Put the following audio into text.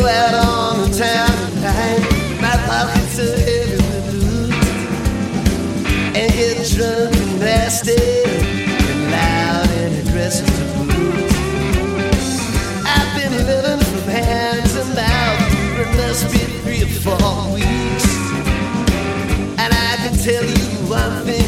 out on the town tonight. My pockets are heavy with loot, and get drunk and nasty and loud and aggressive to boot. I've been living from hand to mouth for it must be 3 or 4 weeks, and I can tell you one thing.